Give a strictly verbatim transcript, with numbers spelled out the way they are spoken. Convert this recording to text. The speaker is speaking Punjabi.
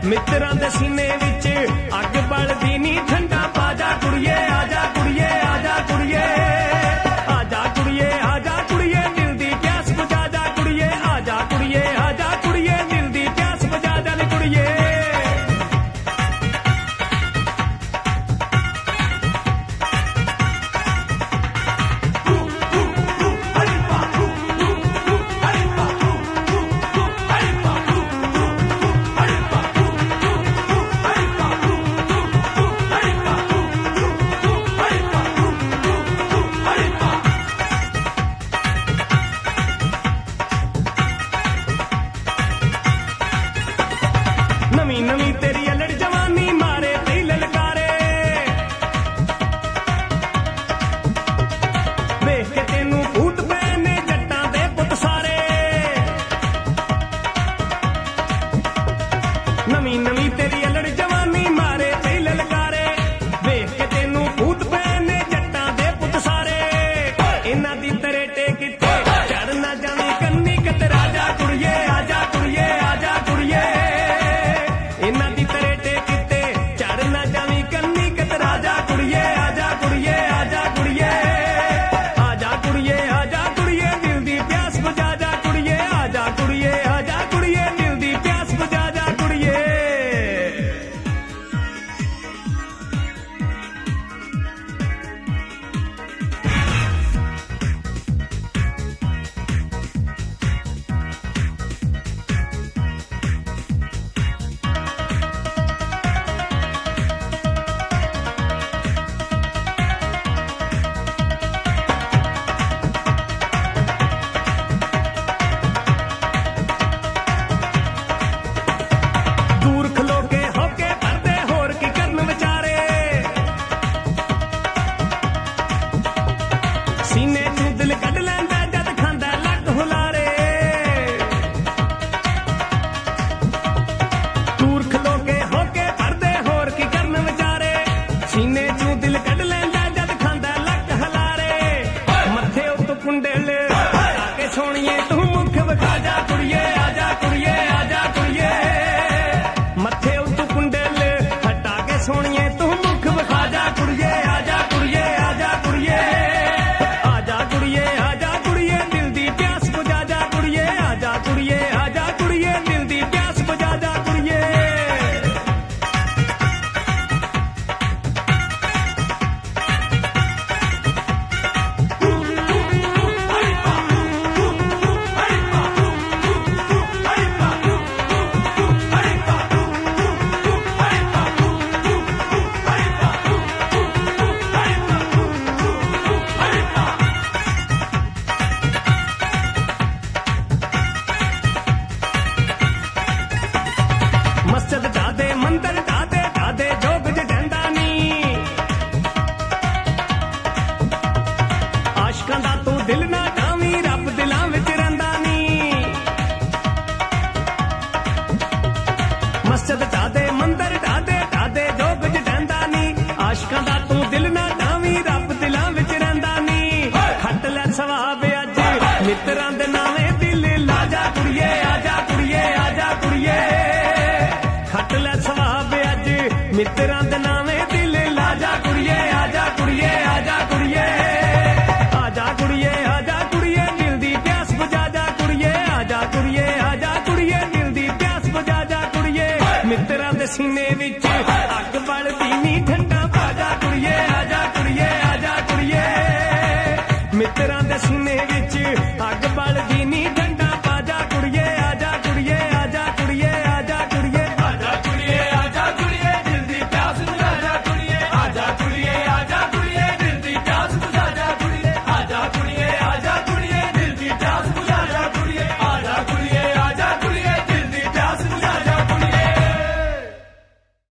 ਮਿੱਤਰਾਂ ਦੇ ਸੀਨੇ ਵਿੱਚ ਅੱਗ ਬਲਦੀ ਨੀ ਠੰਡਾ ਪਾਜਾ ਕੁੜੀਏ ਆਜਾ ਕੁੜੀਏ ਆਜਾ ਕੁੜੀਏ ਆਜਾ ਕੁੜੀਏ ਆਜਾ ਕੁੜੀਏ ਦਿਲ ਦੀ ਪਿਆਸ ਬੁਝਾ ਜਾ ਕੁੜੀਏ ਆਜਾ ਕੁੜੀਏ ਆਜਾ ਕੁੜੀਏ ਦਿਲ ਦੀ ਪਿਆਸ ਬੁਝਾ ਜਾ ਨੀ ਕੁੜੀਏ ਨਵੀਂ ਨਵੀਂ ਤੇਰੀ ਅਲੜ ਜਵਾਨੀ ਮਾਰੇ ਤੇ ਲਲਕਾਰੇ ਵੇਖ ਕੇ ਤੈਨੂੰ ਭੂਤ ਪਏ ਨੇ ਜੱਟਾਂ ਦੇ ਪੁੱਤ ਸਾਰੇ ਨਵੀਂ ਨਵੀਂ ਤੇਰੀ ਅਲੜ ਜਵਾਨੀ ਮਾਰੇ ਤੇ ਲਲਕਾਰੇ ਵੇਖ ਕੇ ਤੈਨੂੰ ਭੂਤ ਪਏ ਨੇ ਜੱਟਾਂ ਦੇ ਪੁੱਤ ਸਾਰੇ ਇਹਨਾਂ ਦੀ ਤਰੇਟੇ ਕਿੱਥੇ ਚੜ ਨਾ ਜਾਵੀਂ ਕੰਨੀ ਕਤਰਾ ਜਾ ਕੁੜੀਏ ਆਜਾ ਕੁੜੀਏ ਆਜਾ ਕੁੜੀਏ ਇਹਨਾਂ ਦੀ ਤਰੇਟੇ ਕਿਤੇ ਚੜ ਨਾ ਜਾਵੀਂ ਕੰਨੀ ਕਤਰਾ ਜਾ ਕੁੜੀਏ ਆਜਾ ਕੁੜੀਏ ਆਜਾ ਕੁੜੀਏ ਆਜਾ ਕੁੜੀਏ ਆਜਾ ਕੁੜੀਏ ਦਿਲ ਦੀ ਪਿਆਸ ਬੁਝਾ ਜਾ ਕੁੜੀਏ ਆਜਾ ਕੁੜੀਏ ਆਜਾ ਕੁੜੀਏ ਦਿਲ ਦੀ ਪਿਆਸ ਬੁਝਾ ਜਾ ਕੁੜੀਏ ਦੂਰ ਖਲੋ ਕੇ ਹੋ ਕੇ ਪਰਦੇ ਹੋਰ ਕੀ ਕਰਨ ਵਿਚਾਰੇ ਸੀਨੇ ਚੋਂ ਦਿਲ ਕੱਢ ਲੈਂਦਾ ਜਦ ਖਾਂਦਾ ਲੱਕ ਹੁਲਾਰੇ ਦੂਰ ਖਲੋ ਕੇ ਹੋ ਕੇ ਪਰਦੇ ਹੋਰ ਕੀ ਕਰਨ ਵਿਚਾਰੇ ਸੀਨੇ ਚੋਂ ਦਿਲ ਕੱਢ ਲੈਂਦਾ ਜਦ ਖਾਂਦਾ ਲੱਕ ਹਲਾਰੇ ਮੱਥੇ ਉੱਤੇ ਕੁੰਡਲ ਆ ਕੇ ਸੋਹਣੀਏ ਤੂੰ ਮੁੱਖ ਵਿਖਾ ਜਾ ਕੁੜੀਏ ਆਜਾ ਕੁੜੀਏ ਆਜਾ ਕੁੜੀਏ ਮੱਥੇ ਉੱਤੇ ਕੁੰਡਲ ਹਟਾ ਕੇ ਸੋਹਣੀਏ ਤੂੰ ਮੁੱਖ ਵਿਖਾ ਜਾ ਕੁੜੀਏ ਆਜਾ ਕੁੜੀਏ ਆਜਾ ਕੁੜੀਏ ਆਜਾ ਕੁੜੀਏ ਆਜਾ ਕੁੜੀਏ ਦਿਲ ਦੀ ਪਿਆਸ ਬੁਝਾ ਜਾ ਕੁੜੀਏ ਆਜਾ ਕੁੜੀਏ ਆਜਾ ਕੁੜੀਏ ਦਿਲ ਦੀ ਪਿਆਸ ਬੁਝਾ ਜਾ ਕੁੜੀਏ ਮਸਜਿਦ ਜਾਦੇ ਮੰਦਰ ਜਾਦੇ ਜਾਦੇ ਜੋਗ ਜਟੈਂਦਾ ਨੀ ਆਸ਼ਕਾਂ ਦਾ ਤੂੰ ਦਿਲ ਨਾ ਡਾਵੀਂ ਰੱਬ ਦਿਲਾਂ ਵਿੱਚ ਰਹਿੰਦਾ ਨੀ ਮਸਜਿਦ ਜਾਦੇ ਮੰਦਰ ਜਾਦੇ ਜਾਦੇ ਜੋਗ ਜਟੈਂਦਾ ਨੀ ਆਸ਼ਕਾਂ ਦਾ ਤੂੰ ਦਿਲ ਨਾ ਡਾਵੀਂ ਰੱਬ ਦਿਲਾਂ ਵਿੱਚ ਰਹਿੰਦਾ ਨੀ ਖੱਟ ਲੈ ਸਵਾਬ ਅੱਜ ਮਿੱਤਰਾਂ ਦੇ ਨਾਵੇਂ ਦਿਲ ਲਾ ਜਾ ਕੁੜੀਏ ਆਜਾ ਕੁੜੀਏ ਆਜਾ ਕੁੜੀਏ ਖੱਟ ਲੈ ਸਵਾਬ ਅੱਜ ਮਿੱਤਰਾਂ ਦੇ ਨਾਵੇਂ ਦਿਲ ਲਾ ਜਾ ਕੁੜੀਏ ਆਜਾ ਕੁੜੀਏ ਆਜਾ ਕੁੜੀਏ ਆਜਾ ਕੁੜੀਏ ਆਜਾ ਕੁੜੀਏ ਦਿਲ ਦੀ ਪਿਆਸ ਬੁਝਾ ਜਾ ਕੁੜੀਏ ਆਜਾ ਕੁੜੀਏ ਆਜਾ ਕੁੜੀਏ ਦਿਲ ਦੀ ਪਿਆਸ ਬੁਝਾ ਜਾ ਕੁੜੀਏ ਮਿੱਤਰਾਂ ਦੇ ਸੀਨੇ ਵਿੱਚ ਅੱਗ ਬਲਦੀ ਨੀ ਠੰਡਾ ਪਾਜਾ ਕੁੜੀਏ ਆਜਾ ਕੁੜੀਏ ਆਜਾ ਕੁੜੀਏ ਮਿੱਤਰਾਂ ਦੇ ਸੀਨੇ ਵਿੱਚ ਅੱਗ ਬਲਦੀ ਨੀ